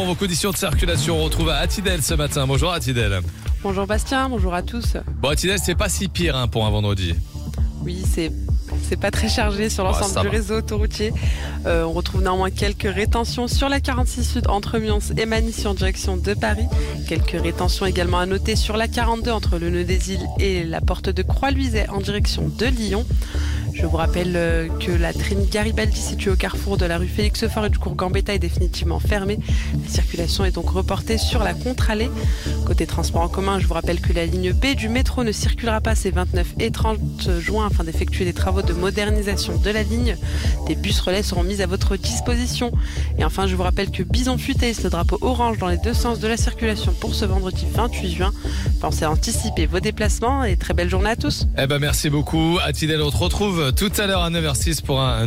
Vos conditions de circulation, on retrouve à Attidel ce matin. Bonjour Attidel. Bonjour Bastien, bonjour à tous. Bon, Attidel, c'est pas si pire pour un vendredi. Oui, c'est pas très chargé sur l'ensemble du réseau autoroutier. On retrouve néanmoins quelques rétentions sur la 46 Sud entre Mions et Magny en direction de Paris. Quelques rétentions également à noter sur la 42 entre le nœud des Îles et la porte de Croix-Luiset en direction de Lyon. Je vous rappelle que la Trini Garibaldi située au carrefour de la rue Félix-Faure et du cours Gambetta est définitivement fermée. La circulation est donc reportée sur la contre-allée. Côté transport en commun, je vous rappelle que la ligne B du métro ne circulera pas ces 29 et 30 juin afin d'effectuer des travaux de modernisation de la ligne. Des bus relais seront mis à votre disposition. Et enfin, je vous rappelle que Bison Futé, le drapeau orange dans les deux sens de la circulation pour ce vendredi 28 juin. Pensez à anticiper vos déplacements et très belle journée à tous. Merci beaucoup Attidel, on te retrouve tout à l'heure à 9h06 pour un